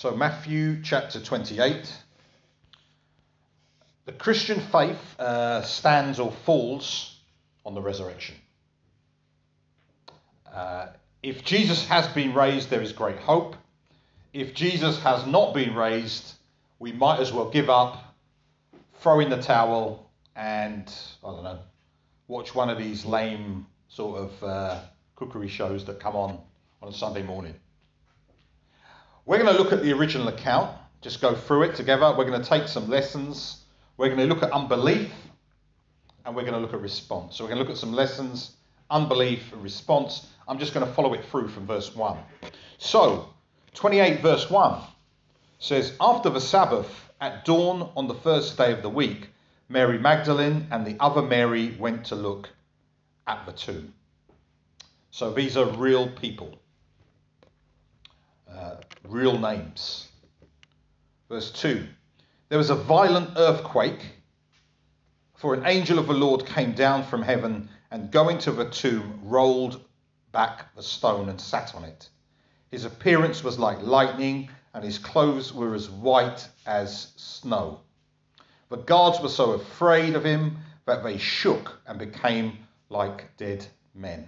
So Matthew chapter 28. The Christian faith stands or falls on the resurrection. If Jesus has been raised, there is great hope. If Jesus has not been raised, we might as well give up, throw in the towel, and, I don't know, watch one of these lame sort of cookery shows that come on a Sunday morning. We're going to look at the original account, just go through it together. We're going to take some lessons. We're going to look at unbelief, and we're going to look at response. So we're going to look at some lessons, unbelief, and response. I'm just going to follow it through from verse 1. So, 28 verse 1 says, After the Sabbath, at dawn on the first day of the week, Mary Magdalene and the other Mary went to look at the tomb. So these are real people. Real names. Verse 2. There was a violent earthquake, for an angel of the Lord came down from heaven and going to the tomb rolled back the stone and sat on it. His appearance was like lightning and his clothes were as white as snow. The guards were so afraid of him that they shook and became like dead men.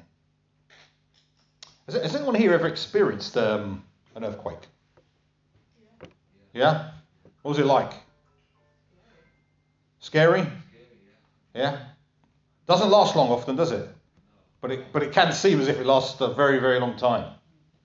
Has anyone here ever experienced an earthquake? Yeah? What was it like? Scary? Yeah? Doesn't last long often, does it? But it can seem as if it lasts a very, very long time.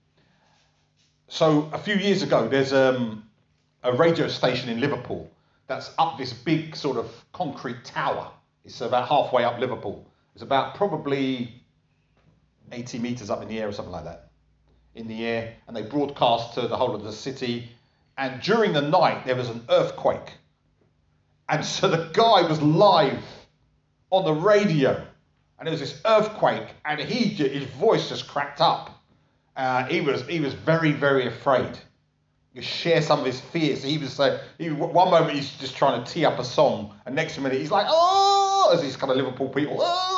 So a few years ago, there's a radio station in Liverpool that's up this big sort of concrete tower. It's about halfway up Liverpool. It's about probably 80 metres up in the air or something like that. In the air, and they broadcast to the whole of the city. And during the night, there was an earthquake. And so the guy was live on the radio. And there was this earthquake, and his voice just cracked up. He was very, very afraid. He share some of his fears. One moment he's just trying to tee up a song, and next minute he's like, oh, as these kind of Liverpool people, oh.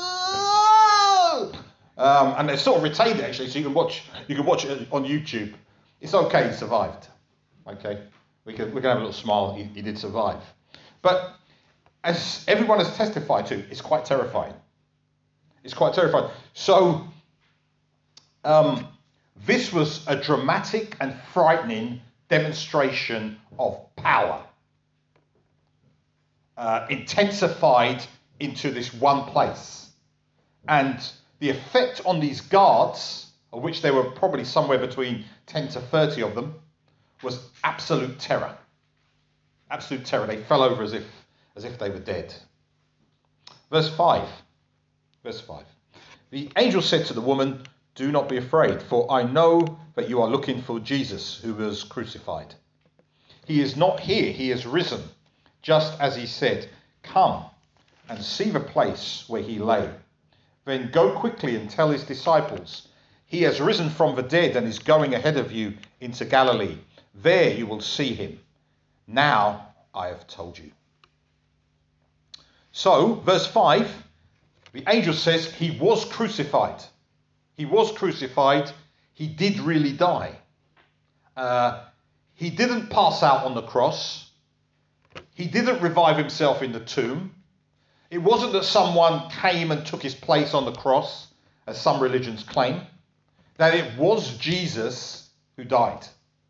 And they've sort of retained it actually, so you can watch it on YouTube. It's okay, he survived. Okay, we can have a little smile. He did survive, but as everyone has testified to, it's quite terrifying. It's quite terrifying. So, this was a dramatic and frightening demonstration of power, intensified into this one place. And the effect on these guards, of which there were probably somewhere between 10 to 30 of them, was absolute terror. Absolute terror. They fell over as if they were dead. Verse 5. The angel said to the woman, do not be afraid, for I know that you are looking for Jesus who was crucified. He is not here, he is risen, just as he said. Come and see the place where he lay. Then go quickly and tell his disciples, he has risen from the dead and is going ahead of you into Galilee. There you will see him. Now I have told you. So, verse 5, the angel says he was crucified. He was crucified. He did really die. He didn't pass out on the cross. He didn't revive himself in the tomb. It wasn't that someone came and took his place on the cross, as some religions claim. That it was Jesus who died.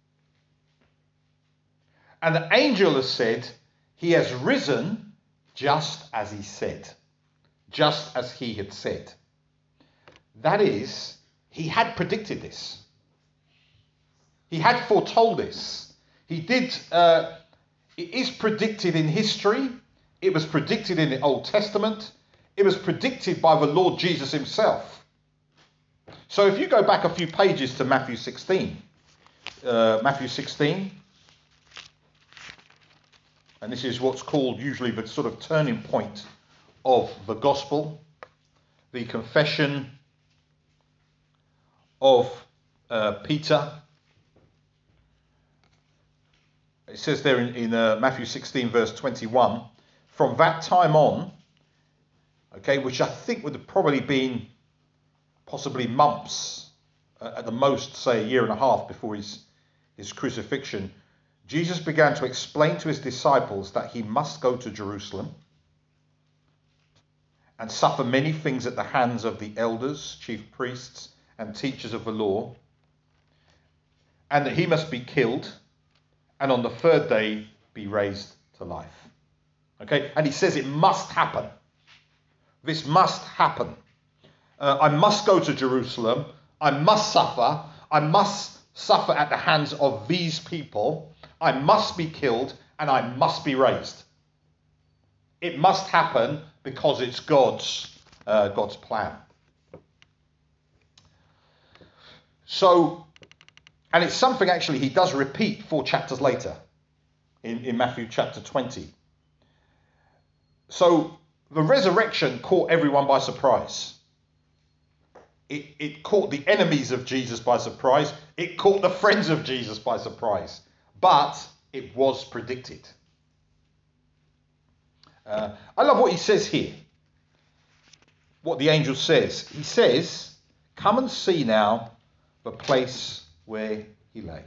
And the angel has said, he has risen just as he said. Just as he had said. That is, he had predicted this. He had foretold this. He did. It is predicted in history. It was predicted in the Old Testament. It was predicted by the Lord Jesus himself. So if you go back a few pages to Matthew 16. Matthew 16. And this is what's called usually the sort of turning point of the gospel. The confession of Peter. It says there in Matthew 16 verse 21, from that time on, okay, which I think would have probably been possibly months, at the most, say a year and a half before his his crucifixion, Jesus began to explain to his disciples that he must go to Jerusalem and suffer many things at the hands of the elders, chief priests, and teachers of the law, and that he must be killed and on the third day be raised to life. Okay, and he says it must happen. This must happen. I must go to Jerusalem. I must suffer. I must suffer at the hands of these people. I must be killed and I must be raised. It must happen because it's God's plan. So, and it's something actually he does repeat 4 chapters later in Matthew chapter 20. So the resurrection caught everyone by surprise. It caught the enemies of Jesus by surprise. It caught the friends of Jesus by surprise. But it was predicted. I love what he says here. What the angel says. He says, "Come and see now the place where he lay."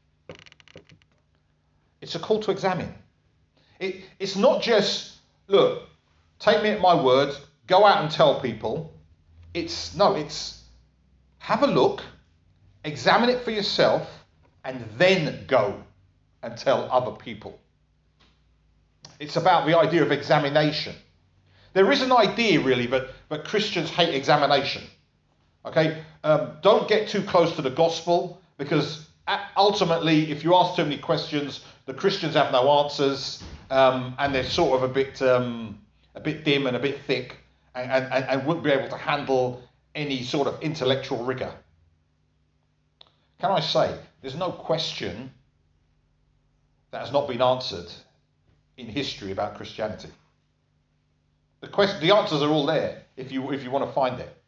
It's a call to examine. It's not just, look, take me at my word, go out and tell people. It's have a look, examine it for yourself, and then go and tell other people. It's about the idea of examination. There is an idea, really, that Christians hate examination. Okay? Don't get too close to the gospel, because ultimately, if you ask too many questions, the Christians have no answers, and they're sort of a bit dim and a bit thick, and wouldn't be able to handle any sort of intellectual rigor. Can I say, there's no question that has not been answered in history about Christianity. The answers are all there if you want to find it.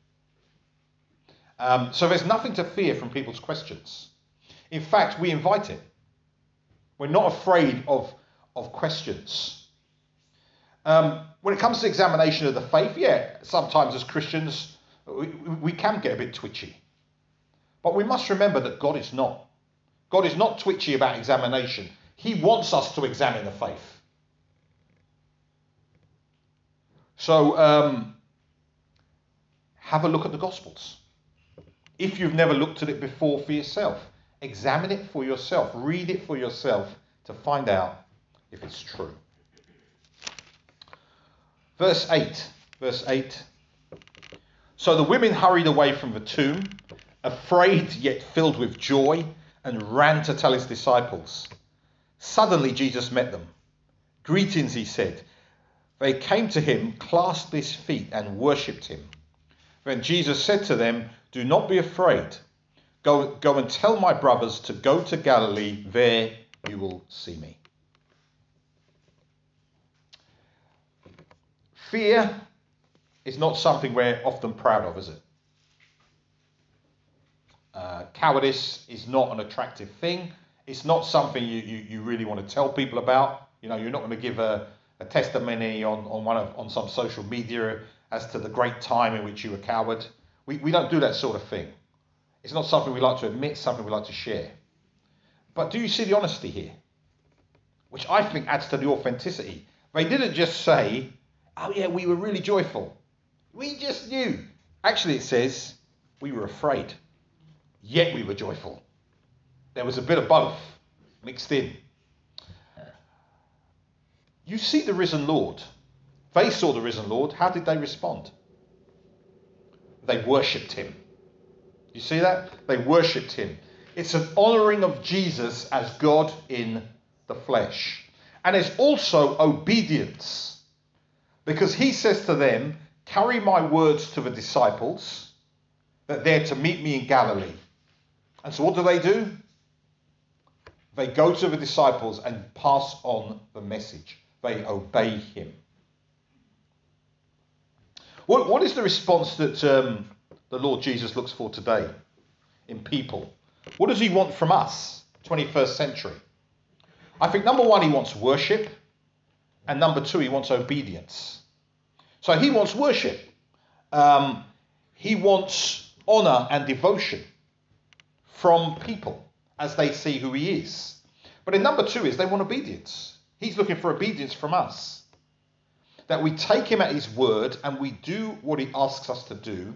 So there's nothing to fear from people's questions. In fact, we invite it. We're not afraid of questions. When it comes to examination of the faith, sometimes as Christians we can get a bit twitchy. But we must remember that God is not. God is not twitchy about examination. He wants us to examine the faith. So have a look at the Gospels. If you've never looked at it before for yourself, examine it for yourself. Read it for yourself to find out if it's true. Verse 8. So the women hurried away from the tomb, afraid yet filled with joy, and ran to tell his disciples. Suddenly Jesus met them. "Greetings," he said. They came to him, clasped his feet, and worshipped him. Then Jesus said to them, "Do not be afraid. Go and tell my brothers to go to Galilee. There you will see me." Fear is not something we're often proud of, is it? Cowardice is not an attractive thing. It's not something you really want to tell people about. You know, you're not going to give a testimony on some social media as to the great time in which you were a coward. We don't do that sort of thing. It's not something we like to admit, something we like to share. But do you see the honesty here? Which I think adds to the authenticity. They didn't just say, "Oh yeah, we were really joyful. We just knew." Actually, it says, "We were afraid, yet we were joyful." There was a bit of both mixed in. You see the risen Lord. They saw the risen Lord. How did they respond? They worshipped him. You see that? They worshipped him. It's an honouring of Jesus as God in the flesh. And it's also obedience. Because he says to them, "Carry my words to the disciples, that they're to meet me in Galilee." And so what do? They go to the disciples and pass on the message. They obey him. What is the response that the Lord Jesus looks for today in people? What does he want from us, 21st century? I think number one, he wants worship. And number two, he wants obedience. So he wants worship. He wants honour and devotion from people. as they see who he is. But in number 2 is they want obedience. He's looking for obedience from us. That we take him at his word and we do what he asks us to do.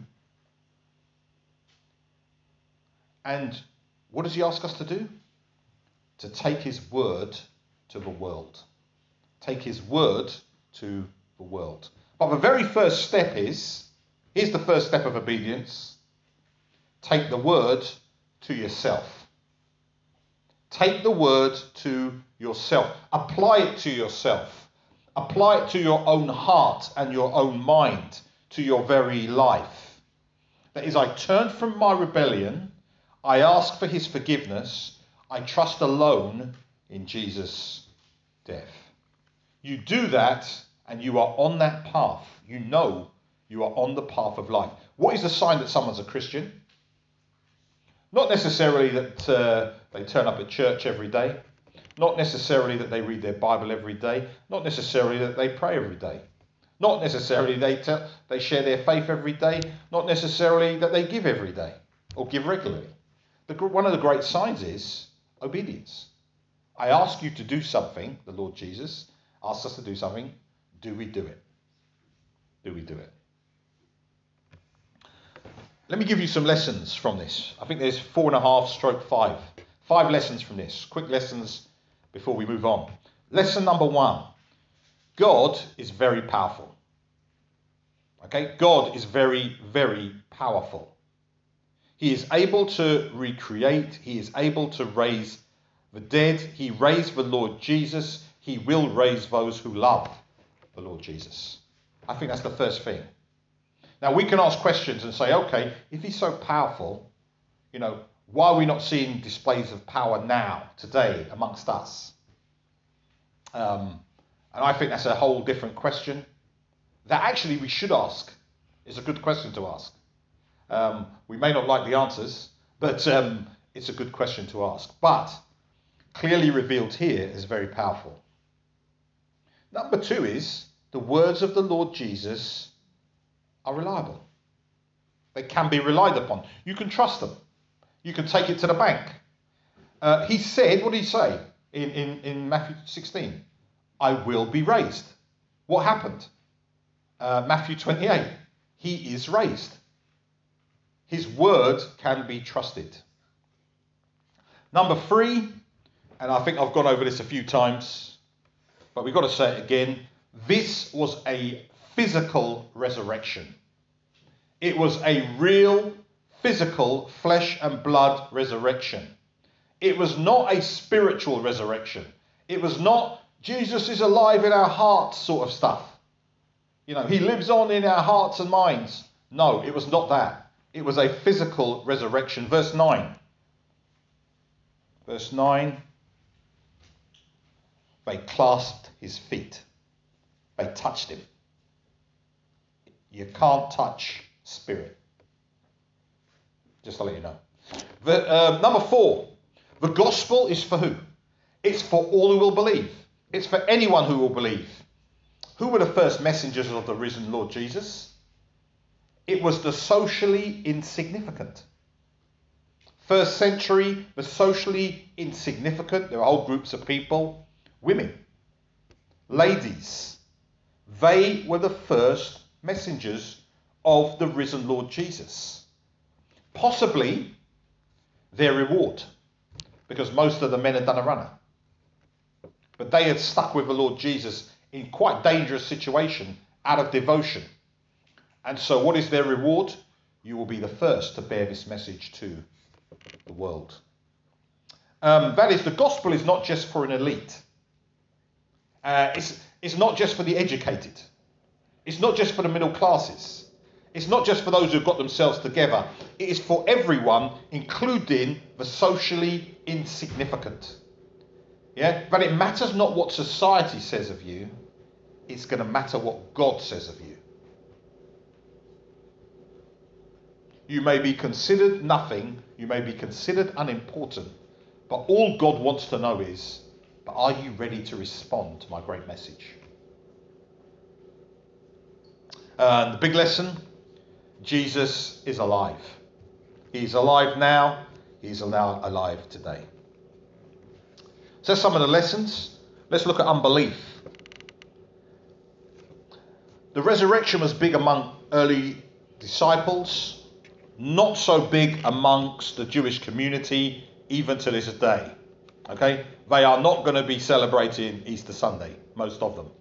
And what does he ask us to do? To take his word to the world. Take his word to the world. But the very first step here's the first step of obedience. Take the word to yourself. Take the word to yourself. Apply it to yourself. Apply it to your own heart and your own mind, to your very life. That is, I turn from my rebellion. I ask for his forgiveness. I trust alone in Jesus' death. You do that and you are on that path. You know you are on the path of life. What is the sign that someone's a Christian? Not necessarily that they turn up at church every day. Not necessarily that they read their Bible every day. Not necessarily that they pray every day. Not necessarily they share their faith every day. Not necessarily that they give every day or give regularly. One of the great signs is obedience. I ask you to do something, the Lord Jesus asks us to do something. Do we do it? Do we do it? Let me give you some lessons from this. I think there's 4.5/5. 5 lessons from this. Quick lessons before we move on. Lesson number 1. God is very powerful. Okay? God is very, very powerful. He is able to recreate. He is able to raise the dead. He raised the Lord Jesus. He will raise those who love the Lord Jesus. I think that's the first thing. Now, we can ask questions and say, okay, if he's so powerful, why are we not seeing displays of power now, today, amongst us? And I think that's a whole different question that actually we should ask. It's a good question to ask. We may not like the answers, but it's a good question to ask. But clearly revealed here is very powerful. Number 2 is the words of the Lord Jesus are reliable. They can be relied upon. You can trust them. You can take it to the bank. He said, what did he say in Matthew 16? I will be raised. What happened? Matthew 28. He is raised. His word can be trusted. Number 3, and I think I've gone over this a few times, but we've got to say it again. This was a physical resurrection. It was a real, physical, flesh and blood resurrection. It was not a spiritual resurrection. It was not Jesus is alive in our hearts sort of stuff. He lives on in our hearts and minds. No, it was not that. It was a physical resurrection. Verse 9. Verse 9. They clasped his feet. They touched him. You can't touch spirit. Just to let you know. Number 4. The gospel is for who? It's for all who will believe. It's for anyone who will believe. Who were the first messengers of the risen Lord Jesus? It was the socially insignificant. First century, the socially insignificant, there are whole groups of people, women, ladies. They were the first messengers of the risen Lord Jesus. Possibly their reward, because most of the men had done a runner. But they had stuck with the Lord Jesus in quite dangerous situation out of devotion. And so what is their reward? You will be the first to bear this message to the world. That is, the gospel is not just for an elite. It's not just for the educated. It's not just for the middle classes. It's not just for those who've got themselves together. It is for everyone, including the socially insignificant. Yeah, but it matters not what society says of you. It's going to matter what God says of you. You may be considered nothing. You may be considered unimportant. But all God wants to know is, but are you ready to respond to my great message? And the big lesson, Jesus is alive. He's alive now. He's now alive today. So that's some of the lessons. Let's look at unbelief. The resurrection was big among early disciples, not so big amongst the Jewish community, even to this day. Okay? They are not going to be celebrating Easter Sunday, most of them.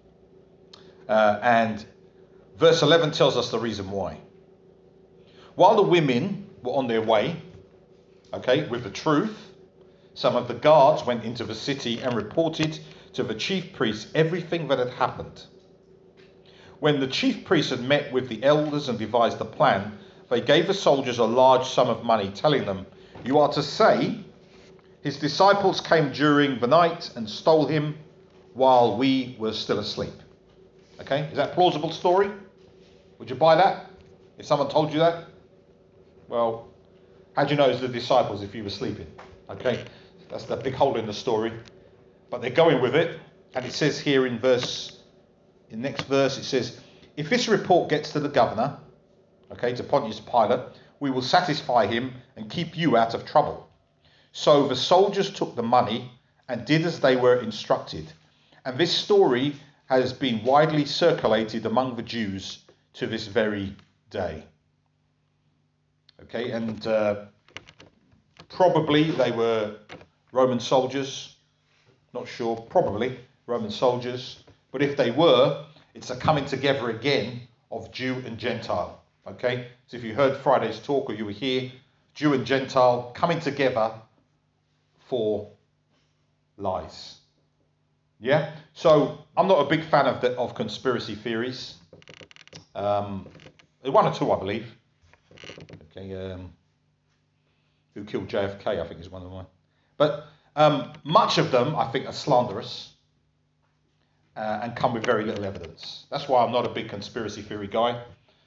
And verse 11 tells us the reason why. While the women were on their way, okay, with the truth, some of the guards went into the city and reported to the chief priests everything that had happened. When the chief priests had met with the elders and devised a plan, they gave the soldiers a large sum of money, telling them, "You are to say, his disciples came during the night and stole him while we were still asleep." Okay, is that a plausible story? Would you buy that? If someone told you that? Well, how do you know it's the disciples if you were sleeping? Okay, that's the big hole in the story. But they're going with it. And it says here in next verse, it says, "If this report gets to the governor," okay, to Pontius Pilate, "we will satisfy him and keep you out of trouble." So the soldiers took the money and did as they were instructed. And this story has been widely circulated among the Jews to this very day. Okay, and probably they were Roman soldiers. Not sure, probably Roman soldiers. But if they were, it's a coming together again of Jew and Gentile. Okay, so if you heard Friday's talk or you were here, Jew and Gentile coming together for lies. Yeah, so I'm not a big fan of conspiracy theories. One or two, I believe. Okay, who killed JFK? I think is one of mine. But much of them, I think, are slanderous and come with very little evidence. That's why I'm not a big conspiracy theory guy.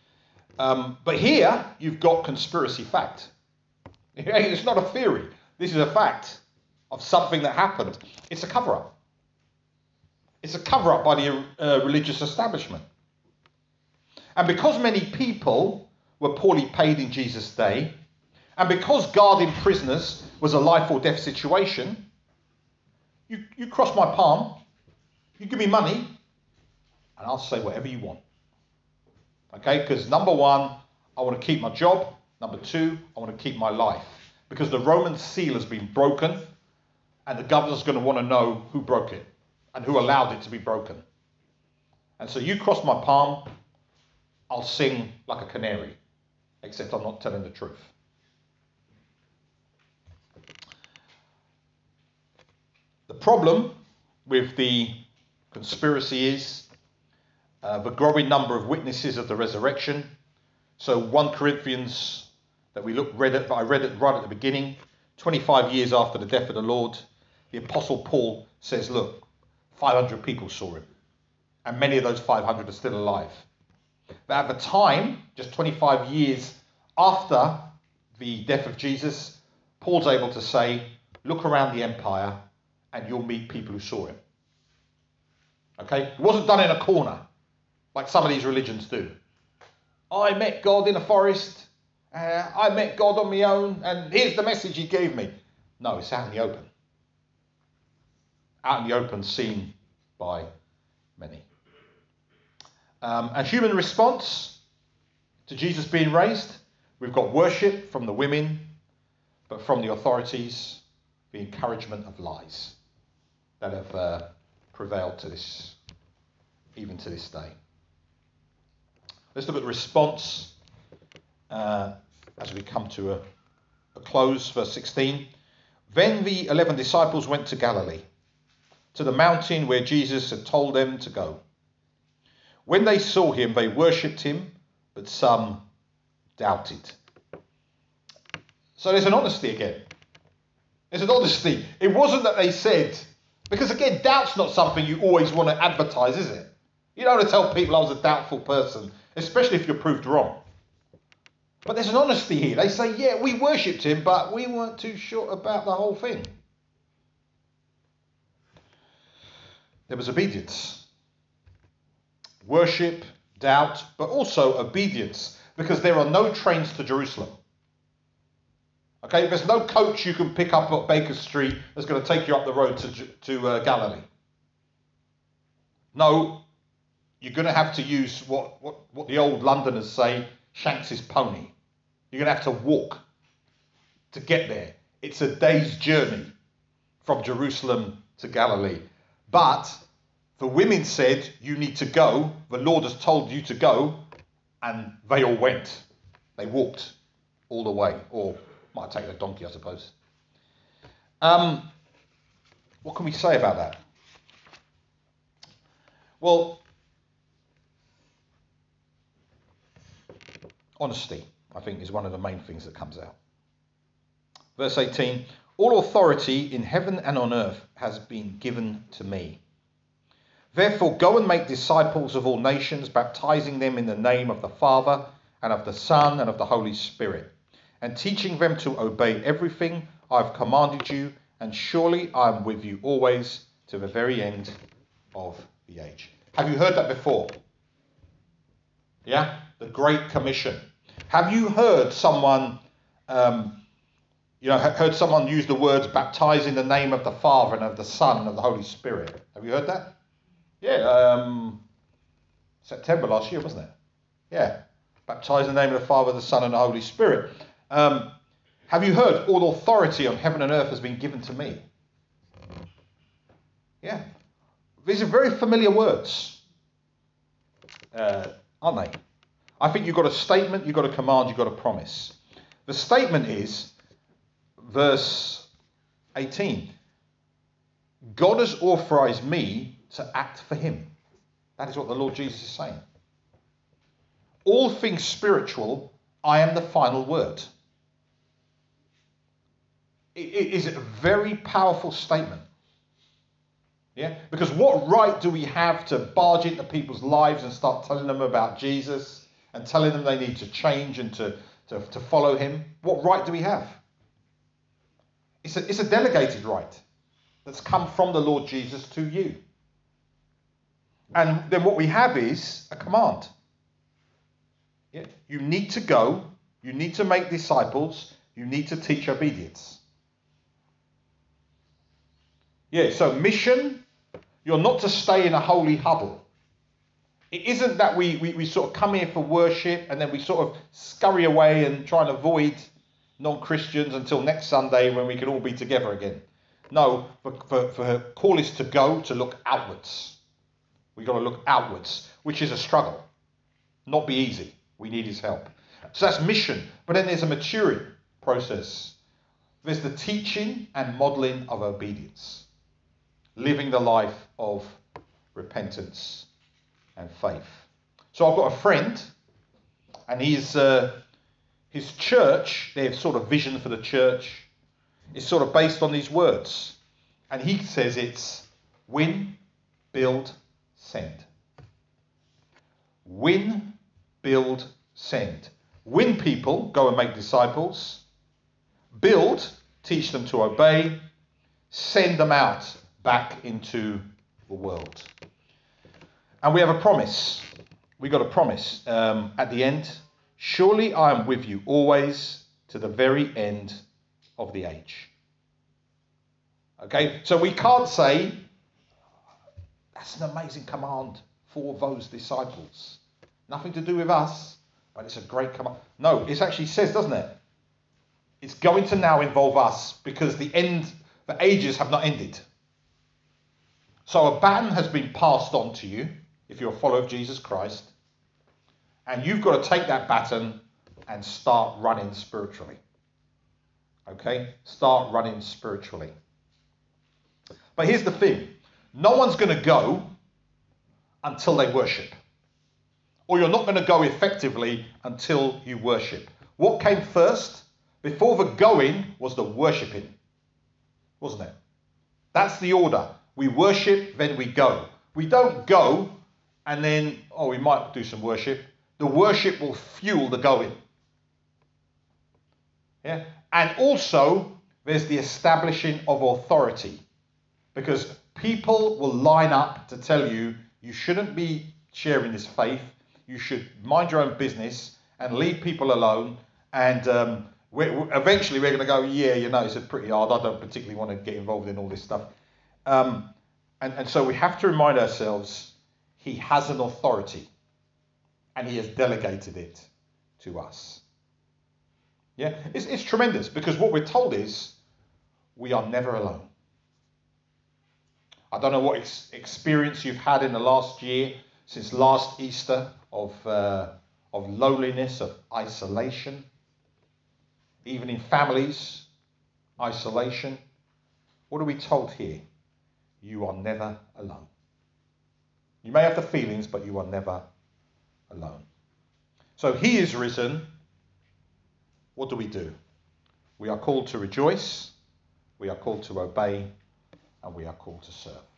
But here you've got conspiracy fact. It's not a theory. This is a fact of something that happened. It's a cover-up. It's a cover-up by the religious establishment. And because many people were poorly paid in Jesus' day, and because guarding prisoners was a life or death situation, you cross my palm, you give me money, and I'll say whatever you want. Okay, because number one, I want to keep my job. Number two, I want to keep my life. Because the Roman seal has been broken, and the governor's going to want to know who broke it and who allowed it to be broken. And so you cross my palm, I'll sing like a canary, except I'm not telling the truth. The problem with the conspiracy is the growing number of witnesses of the resurrection. So 1 Corinthians that I read it right at the beginning, 25 years after the death of the Lord, the Apostle Paul says, look, 500 people saw him. And many of those 500 are still alive. But at the time, just 25 years after the death of Jesus, Paul's able to say, look around the empire and you'll meet people who saw him. Okay? It wasn't done in a corner, like some of these religions do. I met God in a forest. I met God on my own, and here's the message he gave me. No, it's out in the open. Out in the open, seen by many. And human response to Jesus being raised, we've got worship from the women, but from the authorities, the encouragement of lies that have prevailed even to this day. Let's look at the response as we come to a close. Verse 16. Then the 11 disciples went to Galilee, to the mountain where Jesus had told them to go. When they saw him, they worshipped him, but some doubted. So there's an honesty again. There's an honesty. It wasn't that they said, because again, doubt's not something you always want to advertise, is it? You don't want to tell people I was a doubtful person, especially if you're proved wrong. But there's an honesty here. They say, yeah, we worshipped him, but we weren't too sure about the whole thing. There was obedience. Worship, doubt, but also obedience, because there are no trains to Jerusalem. Okay, there's no coach you can pick up at Baker Street that's going to take you up the road to Galilee. No, you're going to have to use what the old Londoners say, Shanks's pony. You're going to have to walk to get there. It's a day's journey from Jerusalem to Galilee. But the women said, you need to go. The Lord has told you to go. And they all went. They walked all the way. Or might take a donkey, I suppose. What can we say about that? Well, honesty, I think, is one of the main things that comes out. Verse 18, all authority in heaven and on earth has been given to me. Therefore, go and make disciples of all nations, baptizing them in the name of the Father and of the Son and of the Holy Spirit, and teaching them to obey everything I have commanded you, and surely I am with you always to the very end of the age. Have you heard that before? Yeah? The Great Commission. Have you heard someone, heard someone use the words baptize in the name of the Father and of the Son and of the Holy Spirit? Have you heard that? Yeah, September last year, wasn't it? Yeah. Baptize in the name of the Father, the Son, and the Holy Spirit. Have you heard all authority on heaven and earth has been given to me? Yeah. These are very familiar words, aren't they? I think you've got a statement, you've got a command, you've got a promise. The statement is, verse 18, God has authorized me to act for him. That is what the Lord Jesus is saying. All things spiritual, I am the final word. It is a very powerful statement. Yeah? Because what right do we have to barge into people's lives and start telling them about Jesus and telling them they need to change and to follow him? What right do we have? It's a delegated right that's come from the Lord Jesus to you. And then what we have is a command. Yeah? You need to go. You need to make disciples. You need to teach obedience. Yeah, so mission, you're not to stay in a holy huddle. It isn't that we sort of come here for worship and then we sort of scurry away and try and avoid non-Christians until next Sunday when we can all be together again. No, for call is to go, to look outwards. We've got to look outwards, which is a struggle. Not be easy. We need his help. So that's mission. But then there's a maturing process. There's the teaching and modelling of obedience. Living the life of repentance and faith. So I've got a friend, and his church, their sort of vision for the church, is sort of based on these words. And he says it's win, build, send. Win, build, send. Win people, go and make disciples. Build, teach them to obey. Send them out back into the world. And we have a promise. We got a promise at the end. Surely I am with you always to the very end of the age. Okay, so we can't say, that's an amazing command for those disciples. Nothing to do with us, but it's a great command. No, it actually says, doesn't it? It's going to now involve us because the ages have not ended. So a baton has been passed on to you if you're a follower of Jesus Christ. And you've got to take that baton and start running spiritually. Okay? Start running spiritually. But here's the thing. No one's going to go until they worship. Or you're not going to go effectively until you worship. What came first? Before the going was the worshipping. Wasn't it? That's the order. We worship, then we go. We don't go and then, we might do some worship. The worship will fuel the going. Yeah? And also, there's the establishing of authority. Because people will line up to tell you, you shouldn't be sharing this faith. You should mind your own business and leave people alone. And Eventually we're going to go, yeah, it's pretty hard. I don't particularly want to get involved in all this stuff. And so we have to remind ourselves he has an authority and he has delegated it to us. Yeah, it's tremendous because what we're told is we are never alone. I don't know what experience you've had in the last year, since last Easter, of loneliness, of isolation, even in families, isolation. What are we told here? You are never alone. You may have the feelings, but you are never alone. So he is risen. What do? We are called to rejoice, we are called to obey, and we are called to serve.